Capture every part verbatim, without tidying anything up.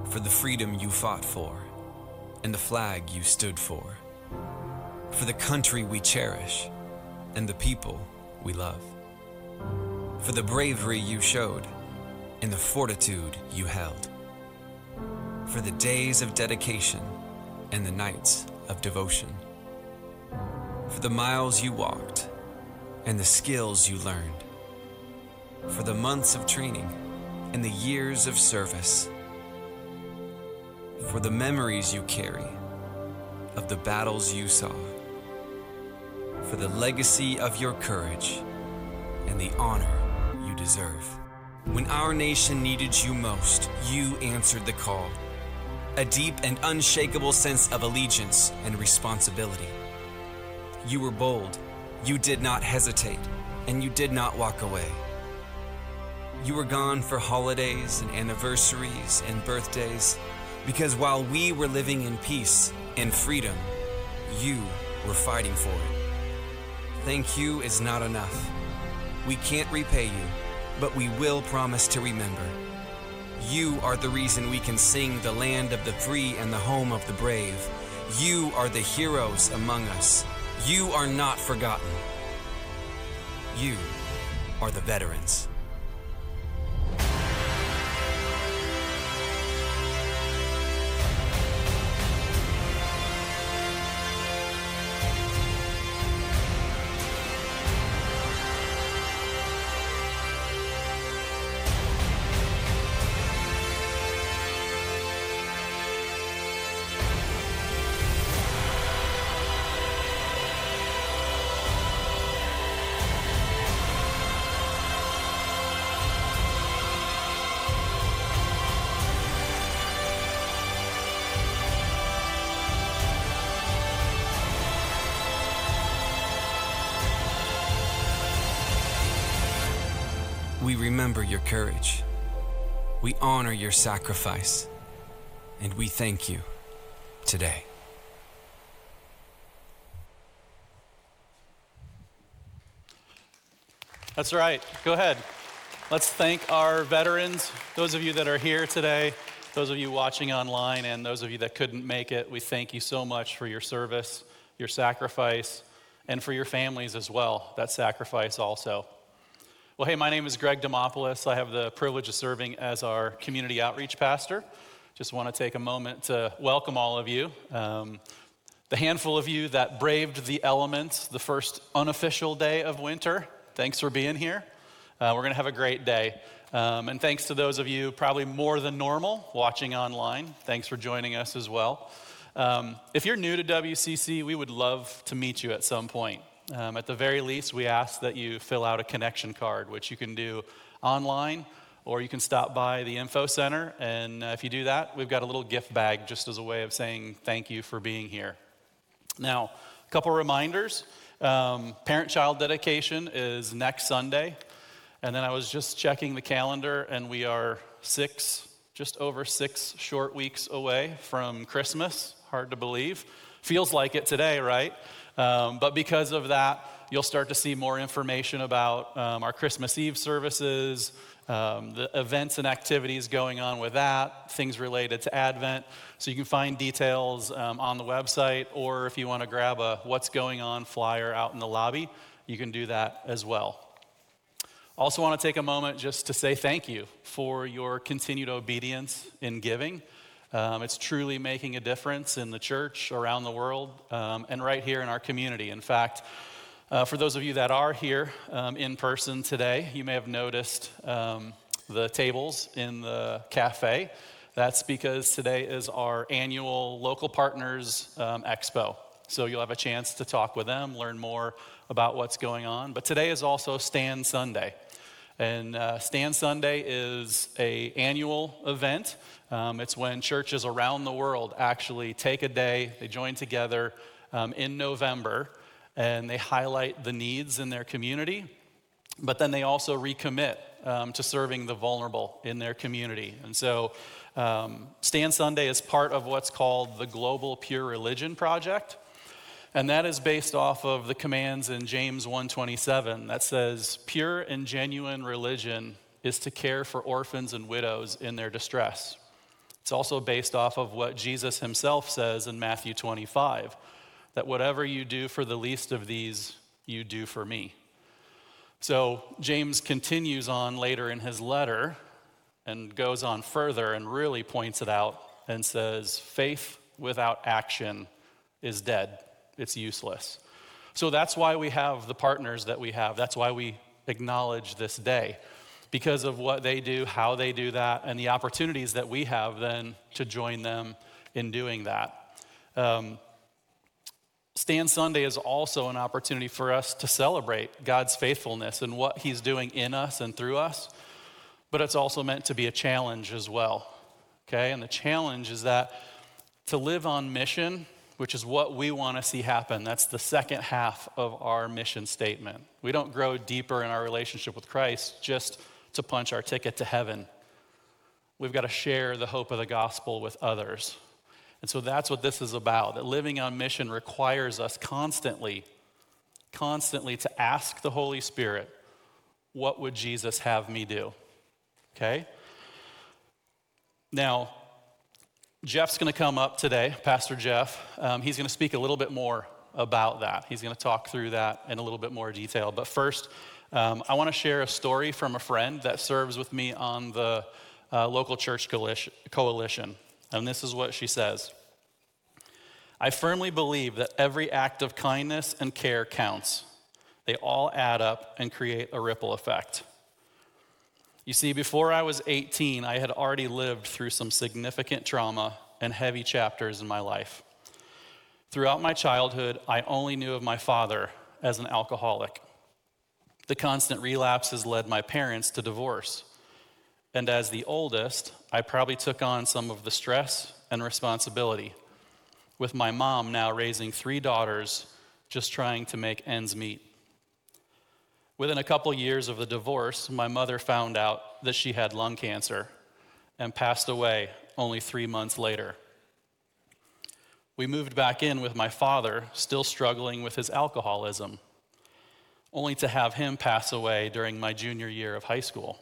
for the freedom you fought for and the flag you stood for, for the country we cherish and the people we love, for the bravery you showed and the fortitude you held, for the days of dedication and the nights of devotion, for the miles you walked and the skills you learned, for the months of training and the years of service, for the memories you carry of the battles you saw, for the legacy of your courage and the honor you deserve. When our nation needed you most, you answered the call. A deep and unshakable sense of allegiance and responsibility. You were bold, you did not hesitate, and you did not walk away. You were gone for holidays and anniversaries and birthdays, because while we were living in peace and freedom, you were fighting for it. Thank you is not enough. We can't repay you, but we will promise to remember. You are the reason we can sing the land of the free and the home of the brave. You are the heroes among us. You are not forgotten. You are the veterans. We remember your courage. We honor your sacrifice. And we thank you today. That's right. Go ahead. Let's thank our veterans, those of you that are here today, those of you watching online, and those of you that couldn't make it. We thank you so much for your service, your sacrifice, and for your families as well, that sacrifice also. Well, hey, my name is Greg Demopoulos. I have the privilege of serving as our community outreach pastor. Just want to take a moment to welcome all of you. Um, the handful of you that braved the elements the first unofficial day of winter, thanks for being here. Uh, we're going to have a great day. Um, and thanks to those of you, probably more than normal, watching online. Thanks for joining us as well. Um, if you're new to W C C, we would love to meet you at some point. Um, at the very least, we ask that you fill out a connection card, which you can do online, or you can stop by the info center. And uh, if you do that, we've got a little gift bag just as a way of saying thank you for being here. Now, a couple reminders. Um, parent-child dedication is next Sunday. And then I was just checking the calendar, and we are six, just over six short weeks away from Christmas. Hard to believe. Feels like it today, right? Um, but because of that, you'll start to see more information about um, our Christmas Eve services, um, the events and activities going on with that, things related to Advent. So you can find details um, on the website, or if you want to grab a what's going on flyer out in the lobby, you can do that as well. Also want to take a moment just to say thank you for your continued obedience in giving. Um, it's truly making a difference in the church, around the world, um, and right here in our community. In fact, uh, for those of you that are here um, in person today, you may have noticed um, the tables in the cafe. That's because today is our annual Local Partners um, Expo. So you'll have a chance to talk with them, learn more about what's going on. But today is also Stand Sunday. And uh, Stand Sunday is an annual event. Um, it's when churches around the world actually take a day, they join together um, in November, and they highlight the needs in their community, but then they also recommit um, to serving the vulnerable in their community. And so um, Stand Sunday is part of what's called the Global Pure Religion Project. And that is based off of the commands in James one twenty-seven that says, pure and genuine religion is to care for orphans and widows in their distress. It's also based off of what Jesus himself says in Matthew twenty-five, that whatever you do for the least of these, you do for me. So James continues on later in his letter and goes on further and really points it out and says, faith without action is dead. It's useless. So that's why we have the partners that we have. That's why we acknowledge this day, because of what they do, how they do that, and the opportunities that we have then to join them in doing that. Um, Stand Sunday is also an opportunity for us to celebrate God's faithfulness and what he's doing in us and through us, but it's also meant to be a challenge as well, okay? And the challenge is that to live on mission, which is what we want to see happen, that's the second half of our mission statement. We don't grow deeper in our relationship with Christ just to punch our ticket to heaven. We've got to share the hope of the gospel with others. And so that's what this is about, that living on mission requires us constantly, constantly to ask the Holy Spirit, what would Jesus have me do? Okay? Now, Jeff's going to come up today, Pastor Jeff. Um, he's going to speak a little bit more about that. He's going to talk through that in a little bit more detail. But first, um, I want to share a story from a friend that serves with me on the uh, local church coalition. And this is what she says. I firmly believe that every act of kindness and care counts. They all add up and create a ripple effect. You see, before I was eighteen, I had already lived through some significant trauma and heavy chapters in my life. Throughout my childhood, I only knew of my father as an alcoholic. The constant relapses led my parents to divorce. And as the oldest, I probably took on some of the stress and responsibility, with my mom now raising three daughters, just trying to make ends meet. Within a couple years of the divorce, my mother found out that she had lung cancer and passed away only three months later. We moved back in with my father, still struggling with his alcoholism, only to have him pass away during my junior year of high school.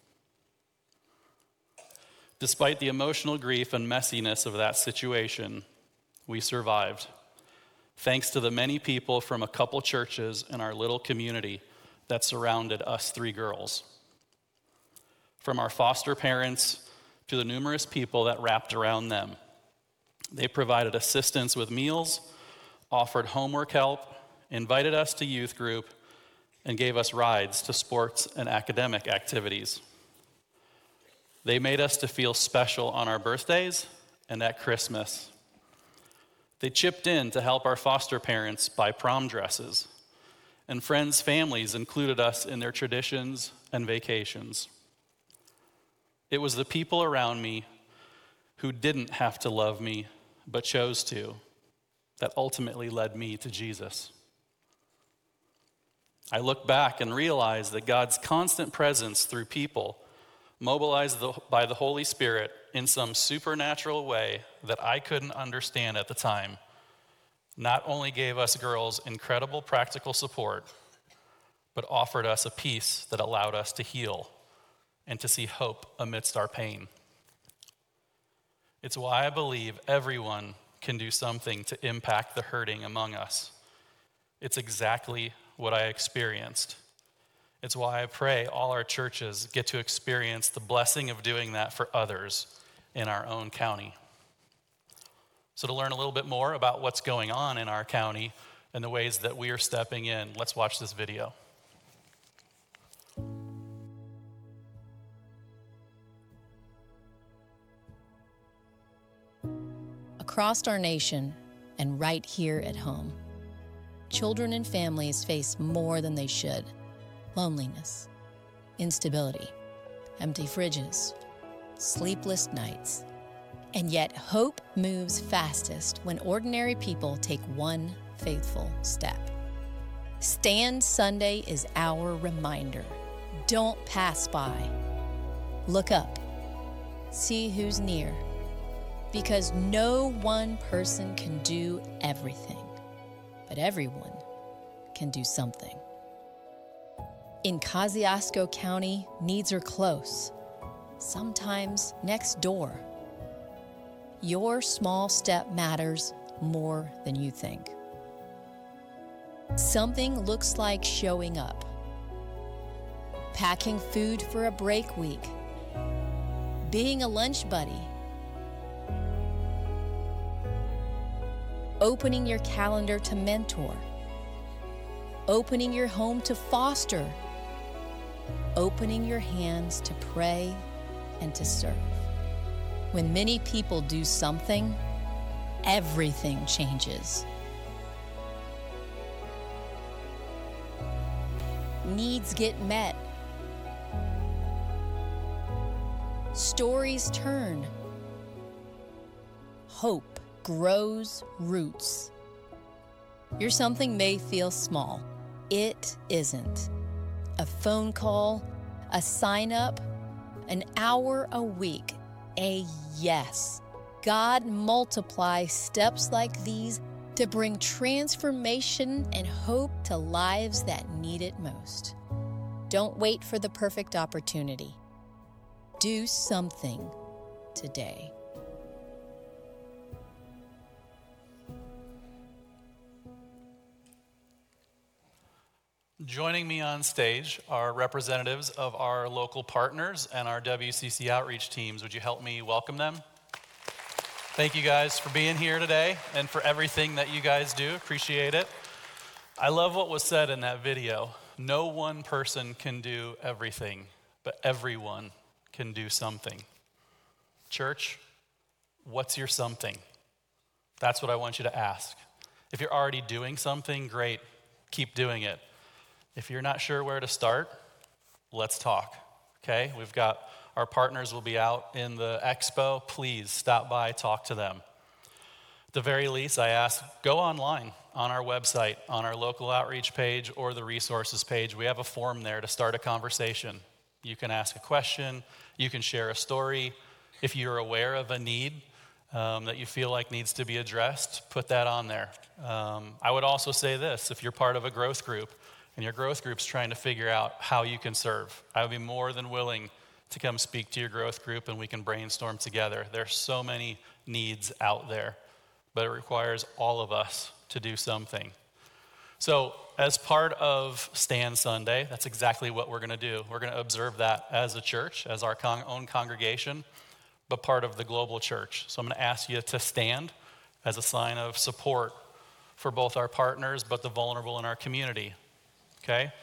Despite the emotional grief and messiness of that situation, we survived, thanks to the many people from a couple churches in our little community that surrounded us three girls. From our foster parents to the numerous people that wrapped around them. They provided assistance with meals, offered homework help, invited us to youth group, and gave us rides to sports and academic activities. They made us to feel special on our birthdays and at Christmas. They chipped in to help our foster parents buy prom dresses, and friends' families included us in their traditions and vacations. It was the people around me who didn't have to love me, but chose to, that ultimately led me to Jesus. I look back and realize that God's constant presence through people, mobilized by the Holy Spirit in some supernatural way that I couldn't understand at the time, not only gave us girls incredible practical support, but offered us a peace that allowed us to heal and to see hope amidst our pain. It's why I believe everyone can do something to impact the hurting among us. It's exactly what I experienced. It's why I pray all our churches get to experience the blessing of doing that for others in our own county. So to learn a little bit more about what's going on in our county and the ways that we are stepping in, let's watch this video. Across our nation and right here at home, children and families face more than they should. Loneliness, instability, empty fridges, sleepless nights. And yet hope moves fastest when ordinary people take one faithful step. Stand Sunday is our reminder. Don't pass by. Look up. See who's near. Because no one person can do everything, but everyone can do something. In Kosciuszko County, needs are close, sometimes next door. your small step matters more than you think. Something looks like showing up, packing food for a break week, being a lunch buddy, opening your calendar to mentor, opening your home to foster, opening your hands to pray and to serve. When many people do something, everything changes. Needs get met. Stories turn. Hope grows roots. Your something may feel small. It isn't. A phone call, a sign up, an hour a week, a yes. God multiplies steps like these to bring transformation and hope to lives that need it most. Don't wait for the perfect opportunity. Do something today. Joining me on stage are representatives of our local partners and our W C C outreach teams. Would you help me welcome them? Thank you guys for being here today and for everything that you guys do. Appreciate it. I love what was said in that video. No one person can do everything, but everyone can do something. Church, what's your something? That's what I want you to ask. If you're already doing something, great, keep doing it. If you're not sure where to start, let's talk, okay? We've got our partners will be out in the expo. Please stop by, talk to them. At the very least, I ask, go online on our website, on our local outreach page or the resources page. We have a form there to start a conversation. You can ask a question, you can share a story. If you're aware of a need um, that you feel like needs to be addressed, put that on there. Um, I would also say this, if you're part of a growth group and your growth group's trying to figure out how you can serve, I would be more than willing to come speak to your growth group and we can brainstorm together. There's so many needs out there, but it requires all of us to do something. So as part of Stand Sunday, that's exactly what we're gonna do. We're gonna observe that as a church, as our con- own congregation, but part of the global church. So I'm gonna ask you to stand as a sign of support for both our partners, but the vulnerable in our community, okay?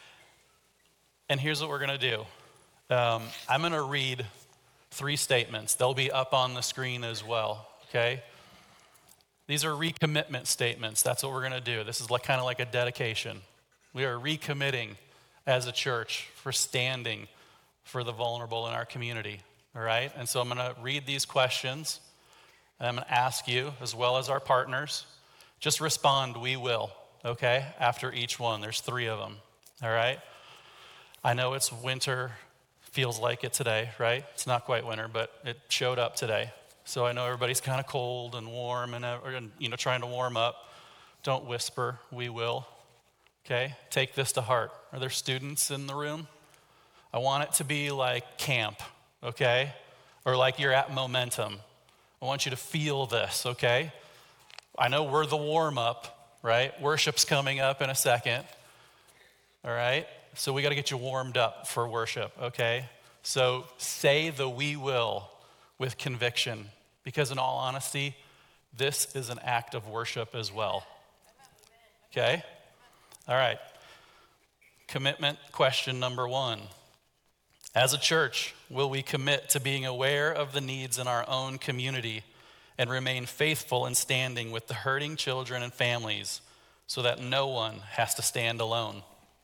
And here's what we're gonna do. Um, I'm going to read three statements. They'll be up on the screen as well, okay? These are recommitment statements. That's what we're going to do. This is like, kind of like a dedication. We are recommitting as a church for standing for the vulnerable in our community, all right? And so I'm going to read these questions, and I'm going to ask you, as well as our partners, just respond, we will, okay, after each one. There's three of them, all right? I know it's winter. Feels like it today, right? It's not quite winter, but it showed up today. So I know everybody's kind of cold and warm and, and you know trying to warm up. Don't whisper, we will. Okay? Take this to heart. Are there students in the room? I want it to be like camp, okay? Or like you're at Momentum. I want you to feel this, okay? I know we're the warm up, right? Worship's coming up in a second, all right? So we got to get you warmed up for worship, okay? So say the we will with conviction, because in all honesty, this is an act of worship as well. Okay? All right. Commitment question number one. As a church, will we commit to being aware of the needs in our own community and remain faithful in standing with the hurting children and families so that no one has to stand alone?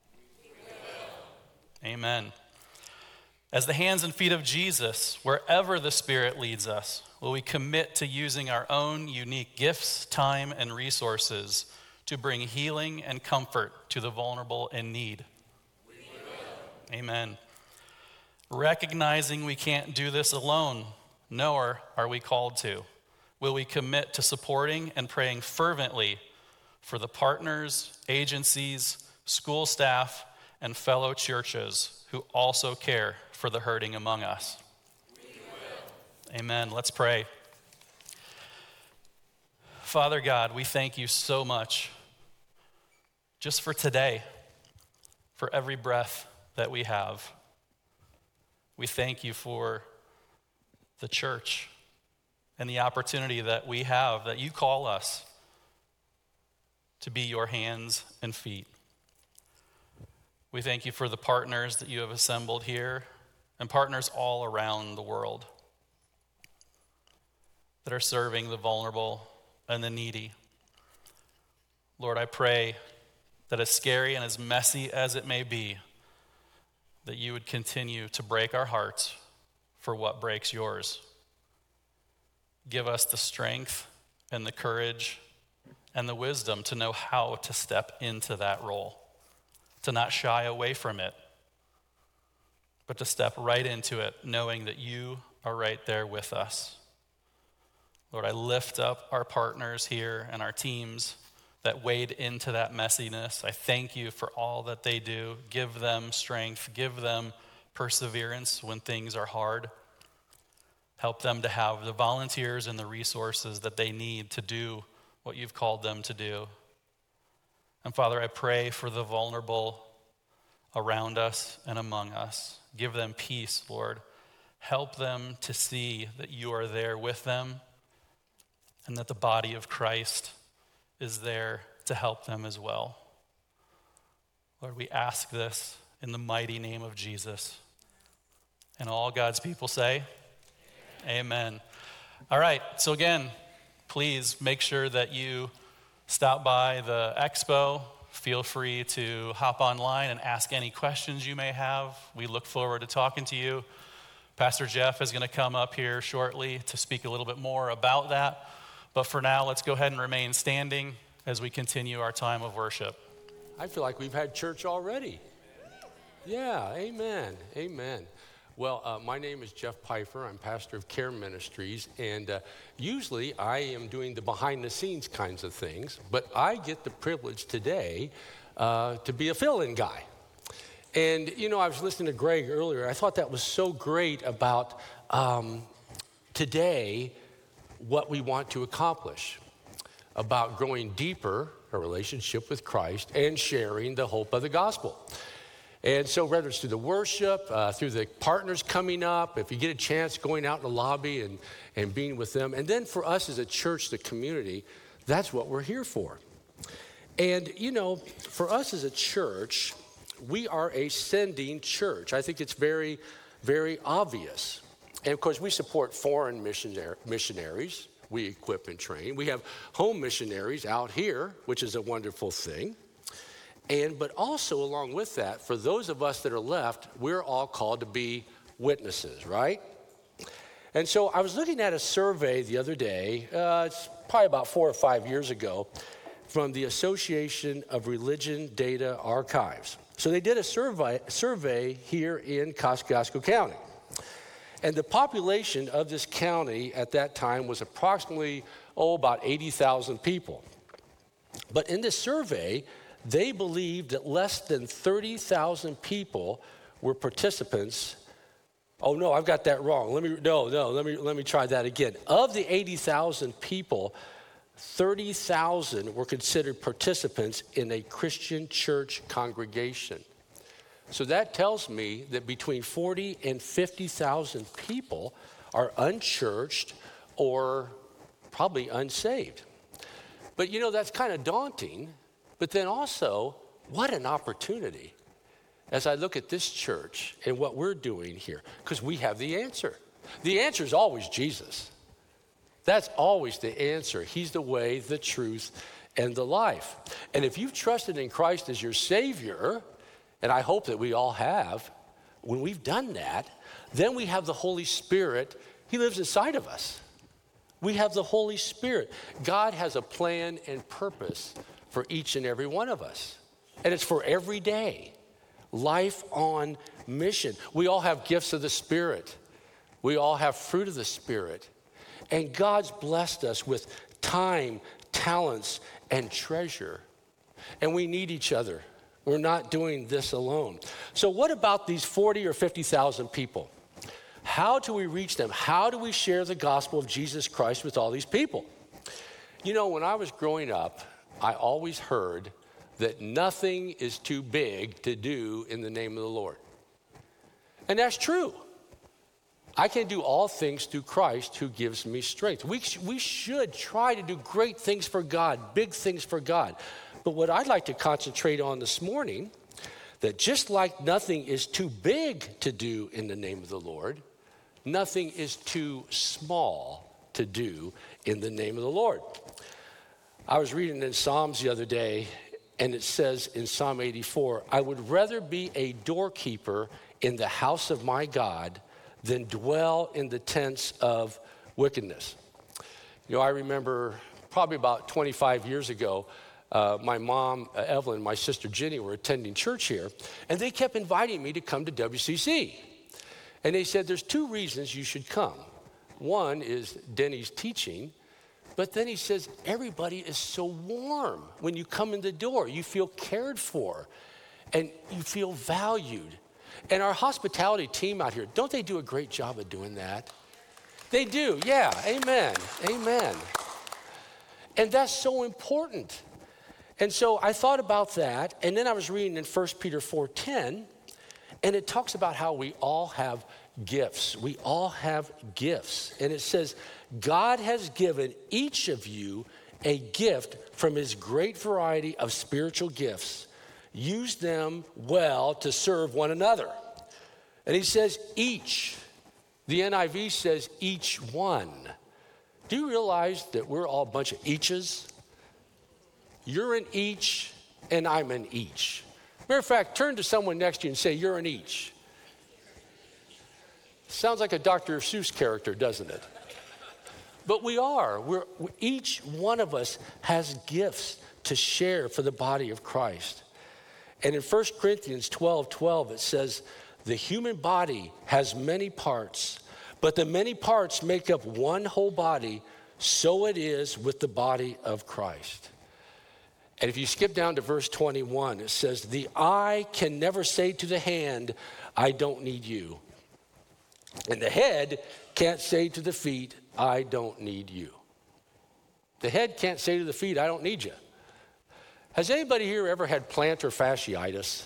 Amen. As the hands and feet of Jesus, wherever the Spirit leads us, will we commit to using our own unique gifts, time, and resources to bring healing and comfort to the vulnerable in need? We will. Amen. Recognizing we can't do this alone, nor are we called to, will we commit to supporting and praying fervently for the partners, agencies, school staff, and fellow churches who also care for the hurting among us? We will. Amen. Let's pray. Father God, we thank you so much just for today, for every breath that we have. We thank you for the church and the opportunity that we have, that you call us to be your hands and feet. We thank you for the partners that you have assembled here and partners all around the world that are serving the vulnerable and the needy. Lord, I pray that as scary and as messy as it may be, that you would continue to break our hearts for what breaks yours. Give us the strength and the courage and the wisdom to know how to step into that role, to not shy away from it, but to step right into it, knowing that you are right there with us. Lord, I lift up our partners here and our teams that wade into that messiness. I thank you for all that they do. Give them strength, give them perseverance when things are hard. Help them to have the volunteers and the resources that they need to do what you've called them to do. And Father, I pray for the vulnerable around us and among us. Give them peace, Lord. Help them to see that you are there with them and that the body of Christ is there to help them as well. Lord, we ask this in the mighty name of Jesus. And all God's people say, amen. Amen. All right, so again, please make sure that you stop by the expo. Feel free to hop online and ask any questions you may have. We look forward to talking to you. Pastor Jeff is going to come up here shortly to speak a little bit more about that. But for now, let's go ahead and remain standing as we continue our time of worship. I feel like we've had church already. Yeah, amen, amen. Well, uh, my name is Jeff Pfeiffer. I'm pastor of Care Ministries, and uh, usually I am doing the behind-the-scenes kinds of things, but I get the privilege today uh, to be a fill-in guy. And, you know, I was listening to Greg earlier. I thought that was so great about um, today what we want to accomplish, about growing deeper a relationship with Christ and sharing the hope of the gospel. And so whether it's through the worship, uh, through the partners coming up, if you get a chance going out in the lobby and, and being with them, and then for us as a church, the community, that's what we're here for. And, you know, for us as a church, we are a sending church. I think it's very, very obvious. And, of course, we support foreign missionaries. We equip and train. We have home missionaries out here, which is a wonderful thing. And but also along with that, for those of us that are left, we're all called to be witnesses, right? And so I was looking at a survey the other day, uh, it's probably about four or five years ago, from the Association of Religion Data Archives. So they did a survey, survey here in Kosciuszko County. And the population of this county at that time was approximately, oh, about eighty thousand people. But in this survey, they believed that less than thirty thousand people were participants. Oh no, I've got that wrong. Let me no, no, let me let me try that again. Of the eighty thousand people, thirty thousand were considered participants in a Christian church congregation. So that tells me that between forty and fifty thousand people are unchurched or probably unsaved. But you know, that's kind of daunting. But then also, what an opportunity as I look at this church and what we're doing here, because we have the answer. The answer is always Jesus. That's always the answer. He's the way, the truth, and the life. And if you've trusted in Christ as your Savior, and I hope that we all have, when we've done that, then we have the Holy Spirit. He lives inside of us. We have the Holy Spirit. God has a plan and purpose for each and every one of us. And it's for every day. Life on mission. We all have gifts of the Spirit. We all have fruit of the Spirit. And God's blessed us with time, talents, and treasure. And we need each other. We're not doing this alone. So what about these forty or fifty thousand people? How do we reach them? How do we share the gospel of Jesus Christ with all these people? You know, when I was growing up, I always heard that nothing is too big to do in the name of the Lord. And that's true. I can do all things through Christ who gives me strength. We, sh- we should try to do great things for God, big things for God. But what I'd like to concentrate on this morning, that just like nothing is too big to do in the name of the Lord, nothing is too small to do in the name of the Lord. I was reading in Psalms the other day, and it says in Psalm eighty-four, I would rather be a doorkeeper in the house of my God than dwell in the tents of wickedness. You know, I remember probably about twenty-five years ago, uh, my mom, uh, Evelyn, my sister Jenny were attending church here, and they kept inviting me to come to W C C. And they said, there's two reasons you should come. One is Denny's teaching, but then he says, everybody is so warm when you come in the door. You feel cared for, and you feel valued. And our hospitality team out here, don't they do a great job of doing that? They do, yeah, amen, amen. And that's so important. And so I thought about that, and then I was reading in First Peter four ten, and it talks about how we all have gifts. We all have gifts. And it says, God has given each of you a gift from his great variety of spiritual gifts. Use them well to serve one another. And he says each. The N I V says each one. Do you realize that we're all a bunch of eaches? You're an each and I'm an each. Matter of fact, turn to someone next to you and say, you're an each. Sounds like a Doctor Seuss character, doesn't it? But we are. We're, each one of us has gifts to share for the body of Christ. And in First Corinthians twelve twelve, it says, the human body has many parts, but the many parts make up one whole body, so it is with the body of Christ. And if you skip down to verse twenty-one, it says, the eye can never say to the hand, I don't need you. And the head can't say to the feet, I don't need you. The head can't say to the feet, I don't need you. Has anybody here ever had plantar fasciitis?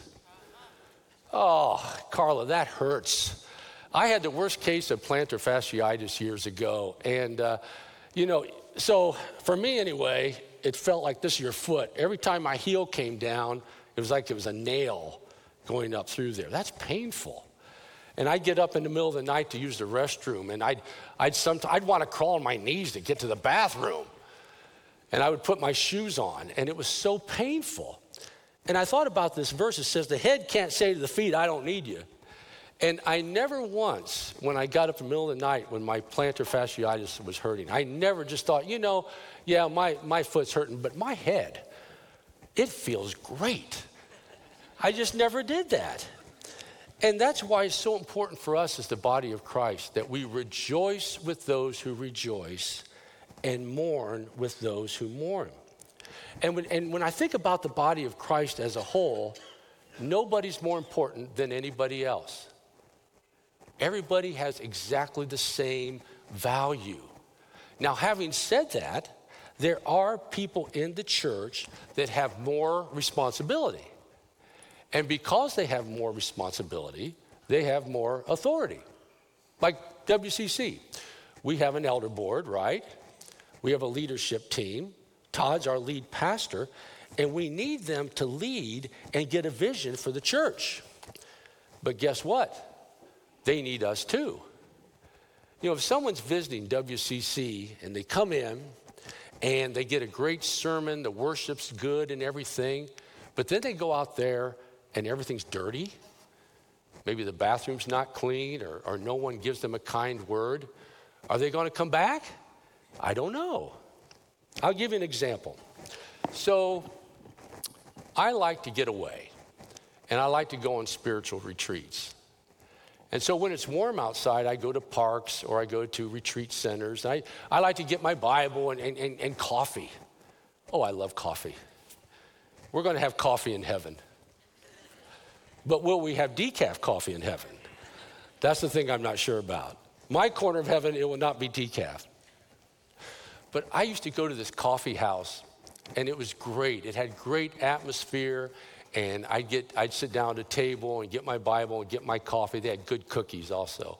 Oh, Carla, that hurts. I had the worst case of plantar fasciitis years ago. And, uh, you know, so for me anyway, it felt like this is your foot. Every time my heel came down, it was like it was a nail going up through there. That's painful. And I'd get up in the middle of the night to use the restroom, and I'd, I'd, somet- I'd want to crawl on my knees to get to the bathroom. And I would put my shoes on, and it was so painful. And I thought about this verse. It says, the head can't say to the feet, I don't need you. And I never once, when I got up in the middle of the night when my plantar fasciitis was hurting, I never just thought, you know, yeah, my, my foot's hurting, but my head, it feels great. I just never did that. And that's why it's so important for us as the body of Christ that we rejoice with those who rejoice and mourn with those who mourn. And when, and when I think about the body of Christ as a whole, nobody's more important than anybody else. Everybody has exactly the same value. Now, having said that, there are people in the church that have more responsibility. And because they have more responsibility, they have more authority. Like W C C, we have an elder board, right? We have a leadership team. Todd's our lead pastor, and we need them to lead and get a vision for the church. But guess what? They need us too. You know, if someone's visiting W C C and they come in and they get a great sermon, the worship's good and everything, but then they go out there and everything's dirty, maybe the bathroom's not clean, or, or no one gives them a kind word, are they going to come back? I don't know. I'll give you an example. So I like to get away, and I like to go on spiritual retreats. And so when it's warm outside, I go to parks or I go to retreat centers. I, I like to get my Bible and, and, and, and coffee. Oh, I love coffee. We're going to have coffee in heaven. But will we have decaf coffee in heaven? That's the thing I'm not sure about. My corner of heaven, it will not be decaf. but I used to go to this coffee house, and it was great. It had great atmosphere, and I'd, get, I'd sit down at a table and get my Bible and get my coffee. They had good cookies also.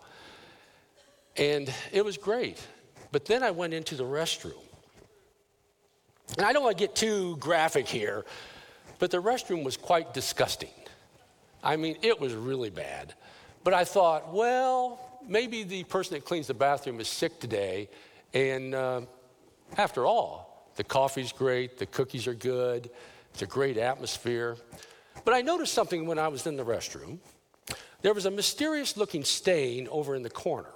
And it was great. But then I went into the restroom. And I don't want to get too graphic here, but the restroom was quite disgusting. I mean, it was really bad. But I thought, well, maybe the person that cleans the bathroom is sick today. And uh, after all, the coffee's great, the cookies are good, it's a great atmosphere. But I noticed something when I was in the restroom. There was a mysterious looking stain over in the corner.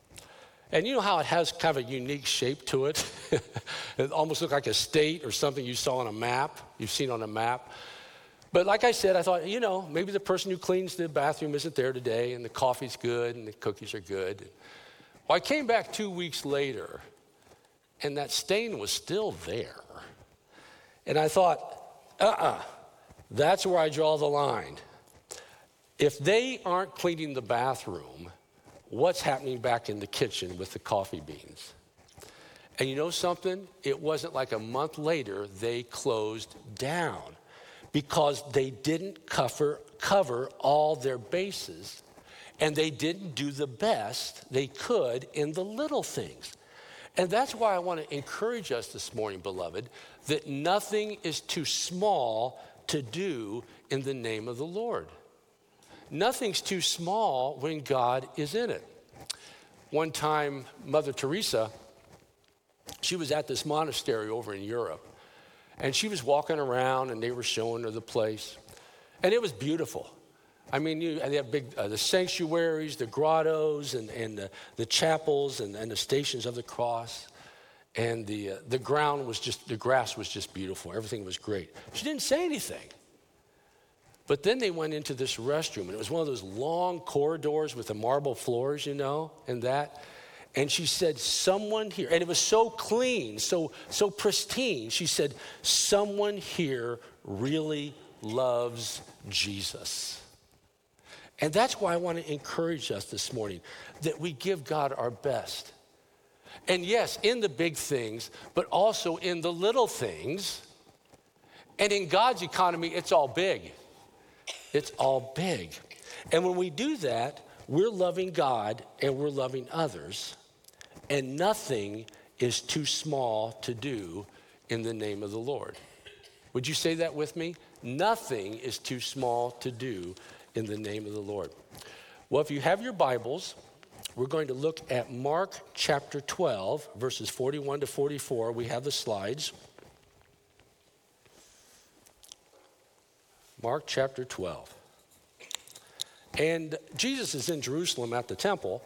And you know how it has kind of a unique shape to it? It almost looked like a state or something you saw on a map, you've seen on a map. But like I said, I thought, you know, maybe the person who cleans the bathroom isn't there today, and the coffee's good, and the cookies are good. Well, I came back two weeks later, and that stain was still there. And I thought, uh-uh, that's where I draw the line. If they aren't cleaning the bathroom, what's happening back in the kitchen with the coffee beans? And you know something? It wasn't like a month later they closed down because they didn't cover, cover all their bases, and they didn't do the best they could in the little things. And that's why I want to encourage us this morning, beloved, that nothing is too small to do in the name of the Lord. Nothing's too small when God is in it. One time, Mother Teresa, she was at this monastery over in Europe, and she was walking around, and they were showing her the place, and it was beautiful. I mean, you, they have big, uh, the sanctuaries, the grottos, and, and the, the chapels, and, and the stations of the cross, and the, uh, the ground was just, the grass was just beautiful. Everything was great. She didn't say anything. But then they went into this restroom, and it was one of those long corridors with the marble floors, you know, and that. And she said, someone here, and it was so clean, so, so pristine. She said, someone here really loves Jesus. And that's why I want to encourage us this morning, that we give God our best. And yes, in the big things, but also in the little things. And in God's economy, it's all big. It's all big. And when we do that, we're loving God and we're loving others. And nothing is too small to do in the name of the Lord. Would you say that with me? Nothing is too small to do in the name of the Lord. Well, if you have your Bibles, we're going to look at Mark chapter twelve, verses forty-one to forty-four. We have the slides. Mark chapter twelve. And Jesus is in Jerusalem at the temple.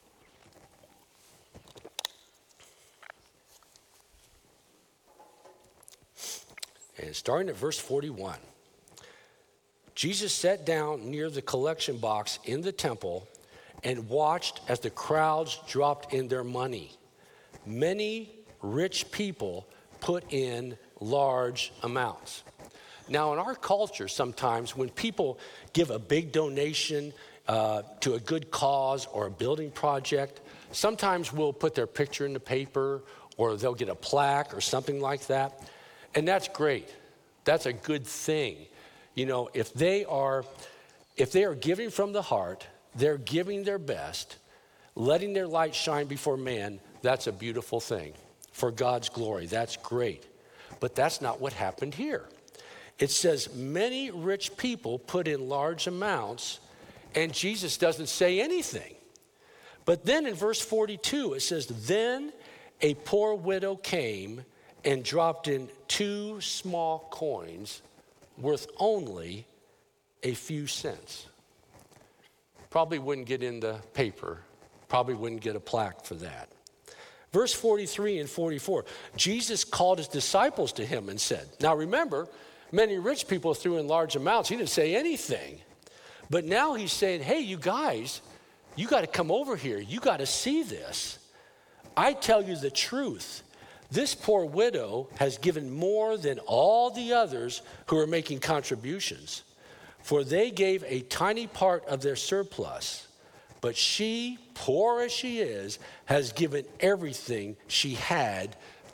And starting at verse forty-one. Jesus sat down near the collection box in the temple and watched as the crowds dropped in their money. Many rich people put in large amounts. Now, in our culture, sometimes when people give a big donation uh, to a good cause or a building project, sometimes we'll put their picture in the paper, or they'll get a plaque or something like that. And that's great. That's a good thing. You know, if they are, if they are giving from the heart, they're giving their best, letting their light shine before man, that's a beautiful thing. For God's glory, that's great. But that's not what happened here. It says many rich people put in large amounts, and Jesus doesn't say anything. But then in verse forty-two, it says, then a poor widow came and dropped in two small coins worth only a few cents. Probably wouldn't get in the paper. Probably wouldn't get a plaque for that. Verse forty-three and forty-four, Jesus called his disciples to him and said, now remember, many rich people threw in large amounts. He didn't say anything. But now he's saying, hey, you guys, you got to come over here. You got to see this. I tell you the truth. This poor widow has given more than all the others who are making contributions, for they gave a tiny part of their surplus. But she, poor as she is, has given everything she had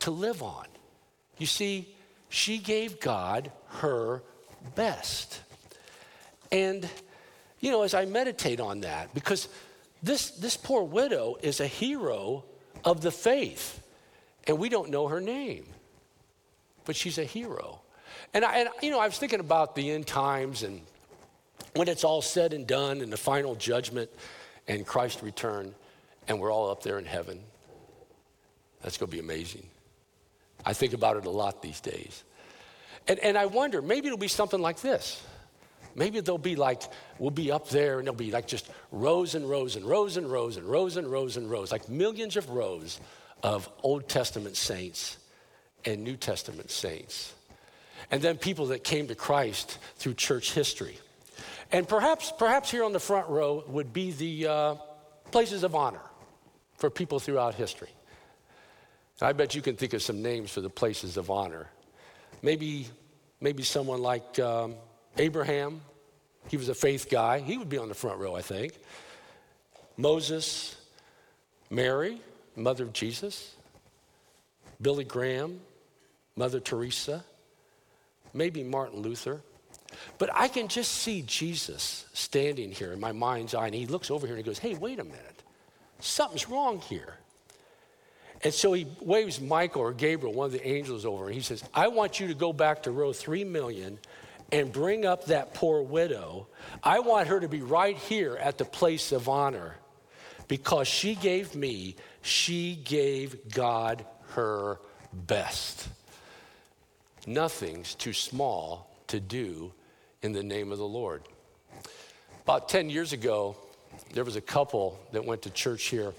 to live on. You see, she gave God her best. And, you know, as I meditate on that, because this, this poor widow is a hero of the faith, and we don't know her name, but she's a hero. And, I, and you know, I was thinking about the end times and when it's all said and done and the final judgment and Christ's return, and we're all up there in heaven. That's going to be amazing. I think about it a lot these days. And, and I wonder, maybe it'll be something like this. Maybe they'll be like, we'll be up there and there'll be like just rows and rows and rows and rows and rows and rows and rows, like millions of rows of Old Testament saints and New Testament saints. And then people that came to Christ through church history. And perhaps, perhaps here on the front row would be the uh, places of honor for people throughout history. And I bet you can think of some names for the places of honor. Maybe, maybe someone like um, Abraham. He was a faith guy. He would be on the front row, I think. Moses, Mary, mother of Jesus. Billy Graham, Mother Teresa. Maybe Martin Luther. But I can just see Jesus standing here in my mind's eye, and he looks over here and he goes, hey, wait a minute. Something's wrong here. And so he waves Michael or Gabriel, one of the angels, over, and he says, I want you to go back to row three million and bring up that poor widow. I want her to be right here at the place of honor because she gave me, she gave God her best. Nothing's too small to do in the name of the Lord. About ten years ago, there was a couple that went to church here.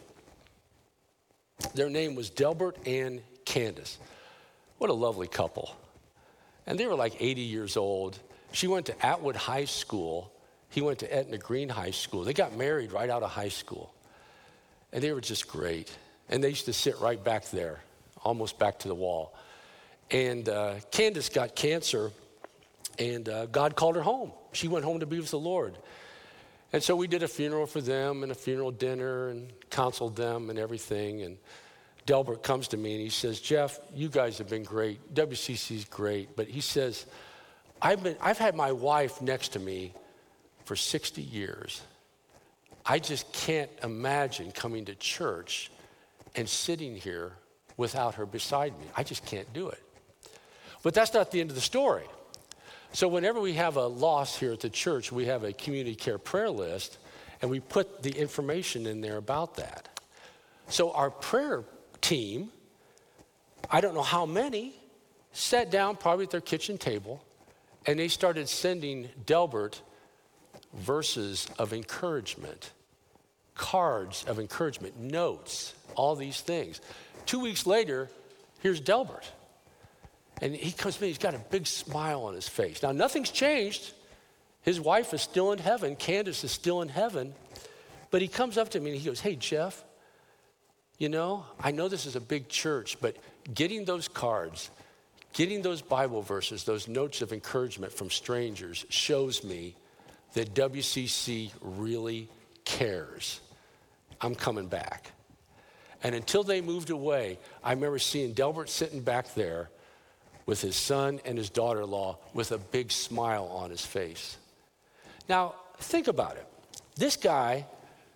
Their name was Delbert and Candace. What a lovely couple. And they were like eighty years old. She went to Atwood High School. He went to Etna Green High School. They got married right out of high school. And they were just great. And they used to sit right back there, almost back to the wall. And uh, Candace got cancer, and uh, God called her home. She went home to be with the Lord. And so we did a funeral for them and a funeral dinner and counseled them and everything. And Delbert comes to me and he says, Jeff, you guys have been great. W C C's great. But he says, I've been, I've had my wife next to me for sixty years. I just can't imagine coming to church and sitting here without her beside me. I just can't do it. But that's not the end of the story. So whenever we have a loss here at the church, we have a community care prayer list, and we put the information in there about that. So our prayer team, I don't know how many, sat down probably at their kitchen table, and they started sending Delbert verses of encouragement, cards of encouragement, notes, all these things. Two weeks later, here's Delbert. And he comes to me, he's got a big smile on his face. Now, nothing's changed. His wife is still in heaven. Candace is still in heaven. But he comes up to me and he goes, hey, Jeff, you know, I know this is a big church, but getting those cards, getting those Bible verses, those notes of encouragement from strangers shows me that W C C really cares. I'm coming back. And until they moved away, I remember seeing Delbert sitting back there with his son and his daughter-in-law with a big smile on his face. Now, think about it. This guy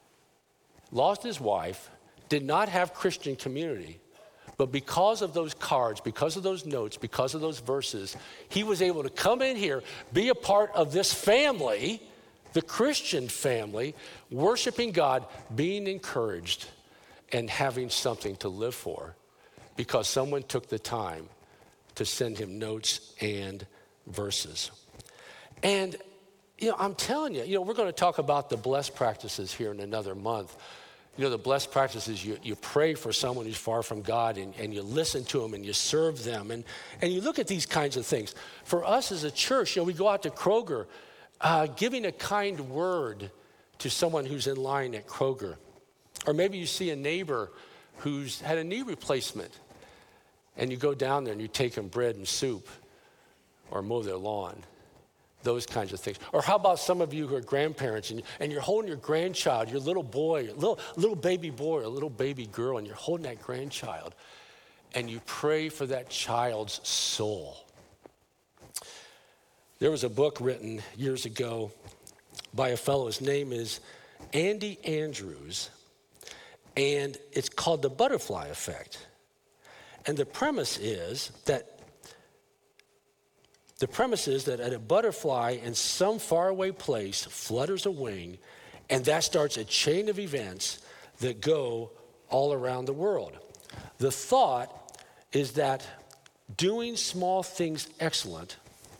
lost his wife, did not have Christian community, but because of those cards, because of those notes, because of those verses, he was able to come in here, be a part of this family, the Christian family, worshiping God, being encouraged, and having something to live for because someone took the time to send him notes and verses. And, you know, I'm telling you, you know, we're going to talk about the blessed practices here in another month. You know, the blessed practices, you, you pray for someone who's far from God and, and you listen to them and you serve them. And, and you look at these kinds of things. For us as a church, you know, we go out to Kroger, uh, giving a kind word to someone who's in line at Kroger. Or maybe you see a neighbor who's had a knee replacement and you go down there and you take them bread and soup or mow their lawn, those kinds of things. Or how about some of you who are grandparents and, and you're holding your grandchild, your little boy, your little, little baby boy or little baby girl, and you're holding that grandchild. and you pray for that child's soul. There was a book written years ago by a fellow. His name is Andy Andrews, and it's called The Butterfly Effect. And the premise is that the premise is that a butterfly in some faraway place flutters a wing, and that starts a chain of events that go all around the world. The thought is that doing small things excellent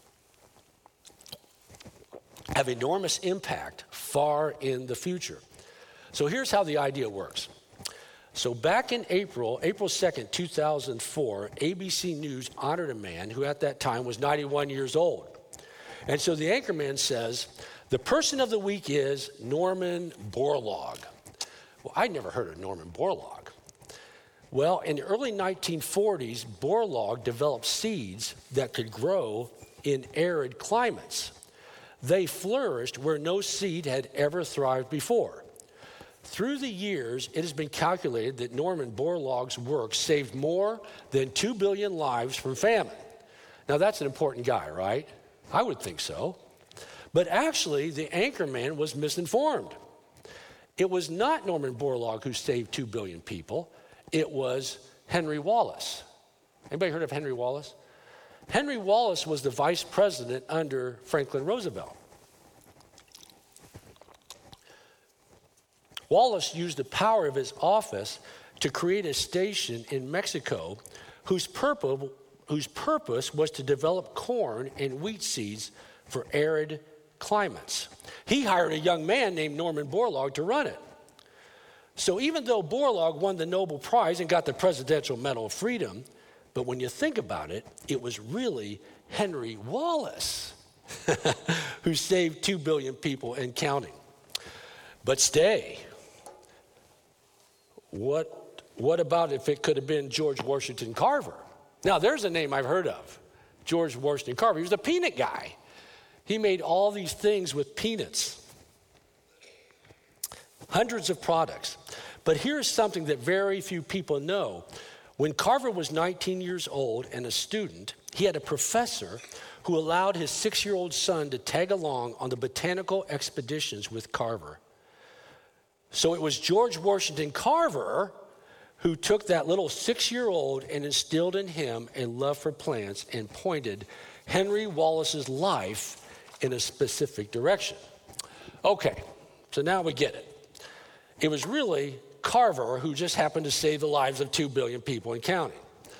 have enormous impact far in the future. So here's how the idea works. So back in April, April second, two thousand four, A B C News honored a man who at that time was ninety-one years old. And so the anchorman says, the person of the week is Norman Borlaug. Well, I'd never heard of Norman Borlaug. Well, in the early nineteen forties, Borlaug developed seeds that could grow in arid climates. They flourished where no seed had ever thrived before. Through the years, it has been calculated that Norman Borlaug's work saved more than two billion lives from famine. Now, that's an important guy, right? I would think so. But actually, the anchorman was misinformed. It was not Norman Borlaug who saved two billion people. It was Henry Wallace. Anybody heard of Henry Wallace? Henry Wallace was the vice president under Franklin Roosevelt. Wallace used the power of his office to create a station in Mexico whose purpose, whose purpose was to develop corn and wheat seeds for arid climates. He hired a young man named Norman Borlaug to run it. So even though Borlaug won the Nobel Prize and got the Presidential Medal of Freedom, but when you think about it, it was really Henry Wallace who saved two billion people and counting. But stay. What, what about if it could have been George Washington Carver? Now, there's a name I've heard of, George Washington Carver. He was the peanut guy. He made all these things with peanuts, hundreds of products. But here's something that very few people know. When Carver was nineteen years old and a student, he had a professor who allowed his six-year-old son to tag along on the botanical expeditions with Carver. So it was George Washington Carver who took that little six-year-old and instilled in him a love for plants and pointed Henry Wallace's life in a specific direction. Okay, so now we get it. It was really Carver who just happened to save the lives of two billion people and counting.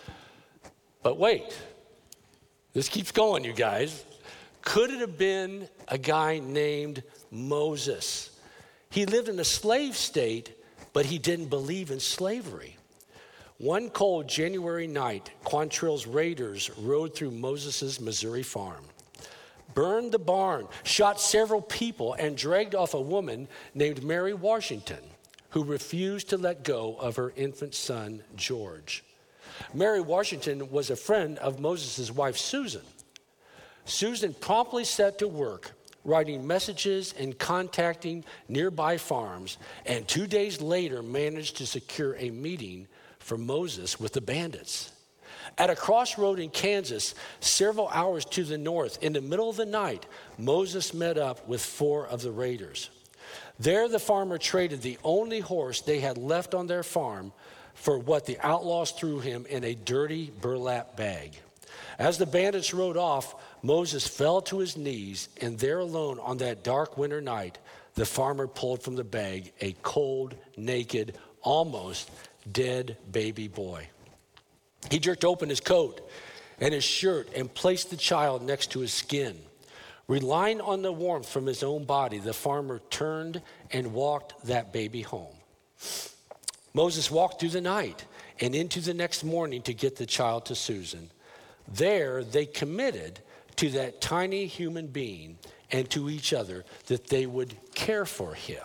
But wait, this keeps going, you guys. Could it have been a guy named Moses? He lived in a slave state, but he didn't believe in slavery. One cold January night, Quantrill's raiders rode through Moses' Missouri farm, burned the barn, shot several people, and dragged off a woman named Mary Washington, who refused to let go of her infant son, George. Mary Washington was a friend of Moses' wife, Susan. Susan promptly set to work writing messages and contacting nearby farms, and two days later managed to secure a meeting for Moses with the bandits. At a crossroad in Kansas, several hours to the north, in the middle of the night, Moses met up with four of the raiders. There, the farmer traded the only horse they had left on their farm for what the outlaws threw him in a dirty burlap bag. As the bandits rode off, Moses fell to his knees, and there alone on that dark winter night, the farmer pulled from the bag a cold, naked, almost dead baby boy. He jerked open his coat and his shirt and placed the child next to his skin. Relying on the warmth from his own body, the farmer turned and walked that baby home. Moses walked through the night and into the next morning to get the child to Susan. There, they committed to that tiny human being and to each other that they would care for him.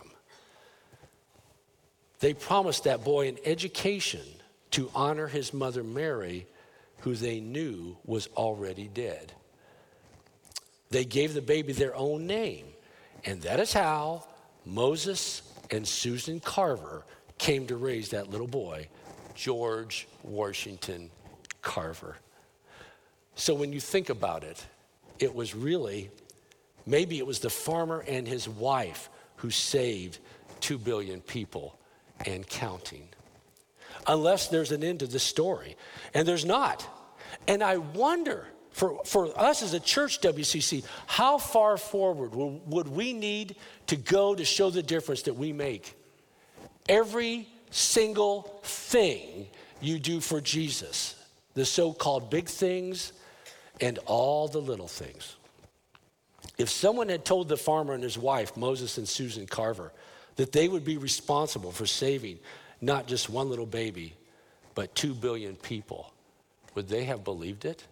They promised that boy an education to honor his mother Mary, who they knew was already dead. They gave the baby their own name, and that is how Moses and Susan Carver came to raise that little boy George Washington Carver. So when you think about it, it was really, maybe it was the farmer and his wife who saved two billion people and counting. Unless there's an end to the story. And there's not. And I wonder, for, for us as a church, W C C, how far forward will, would we need to go to show the difference that we make? Every single thing you do for Jesus, the so-called big things and all the little things. If someone had told the farmer and his wife, Moses and Susan Carver, that they would be responsible for saving not just one little baby, but two billion people, would they have believed it?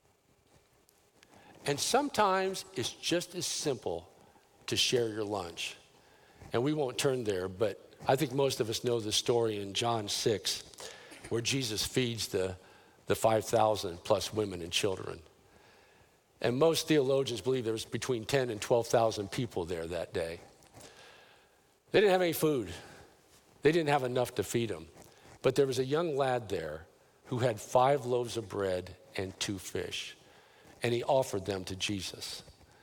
And sometimes it's just as simple to share your lunch. And we won't turn there, but I think most of us know the story in John six, where Jesus feeds the, the five thousand plus women and children. And most theologians believe there was between ten and twelve thousand people there that day. They didn't have any food. They didn't have enough to feed them. But there was a young lad there who had five loaves of bread and two fish. And he offered them to Jesus.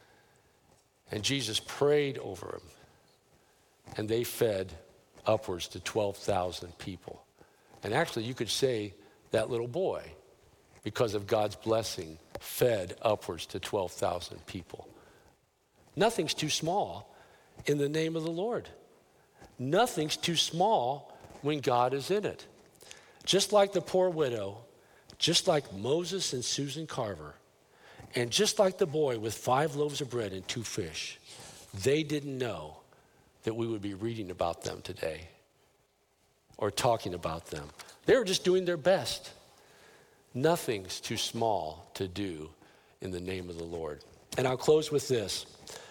And Jesus prayed over him. And they fed upwards to twelve thousand people. And actually, you could say that little boy, because of God's blessing, fed upwards to twelve thousand people. Nothing's too small in the name of the Lord. Nothing's too small when God is in it. Just like the poor widow, just like Moses and Susan Carver, and just like the boy with five loaves of bread and two fish, they didn't know that we would be reading about them today or talking about them. They were just doing their best. Nothing's too small to do in the name of the Lord. And I'll close with this.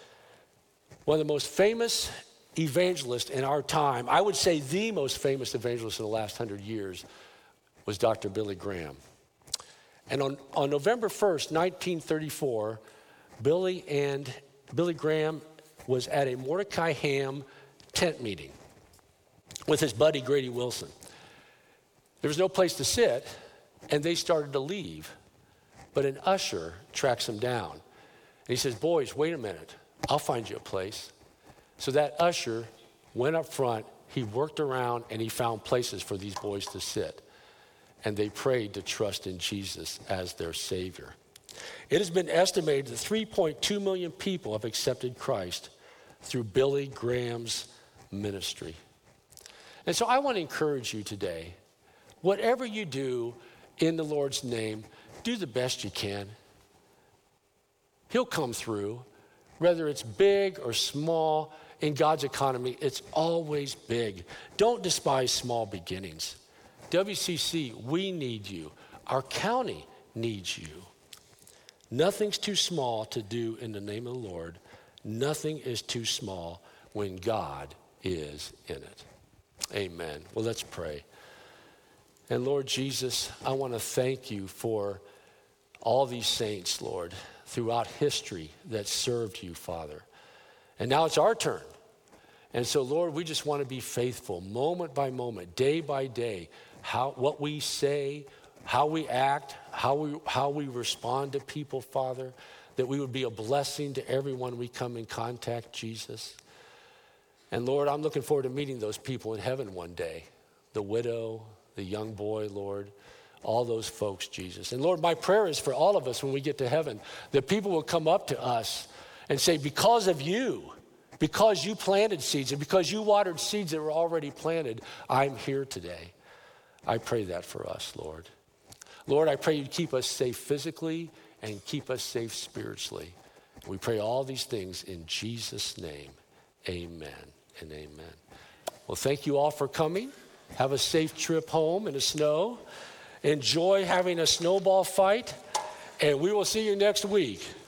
One of the most famous evangelists in our time, I would say the most famous evangelist in the last hundred years, was Doctor Billy Graham. And on, on November first, nineteen thirty-four, Billy and Billy Graham was at a Mordecai Ham tent meeting with his buddy Grady Wilson. There was no place to sit, and they started to leave. But an usher tracks them down. And he says, boys, wait a minute. I'll find you a place. So that usher went up front. He worked around, and he found places for these boys to sit. And they prayed to trust in Jesus as their Savior. It has been estimated that three point two million people have accepted Christ through Billy Graham's ministry. And so I want to encourage you today, whatever you do in the Lord's name, do the best you can. He'll come through, whether it's big or small. In God's economy, it's always big. Don't despise small beginnings. W C C, we need you. Our county needs you. Nothing's too small to do in the name of the Lord. Nothing is too small when God is in it. Amen. Well, let's pray. And Lord Jesus, I want to thank you for all these saints, Lord, throughout history that served you, Father. And now it's our turn. And so, Lord, we just want to be faithful moment by moment, day by day, how what we say, how we act, how we how we respond to people, Father, that we would be a blessing to everyone we come in contact, Jesus. And Lord, I'm looking forward to meeting those people in heaven one day, the widow, the young boy, Lord, all those folks, Jesus. And Lord, my prayer is for all of us when we get to heaven, that people will come up to us and say, because of you, because you planted seeds and because you watered seeds that were already planted, I'm here today. I pray that for us, Lord. Lord, I pray you'd keep us safe physically and keep us safe spiritually. We pray all these things in Jesus' name. Amen and amen. Well, thank you all for coming. Have a safe trip home in the snow. Enjoy having a snowball fight, and we will see you next week.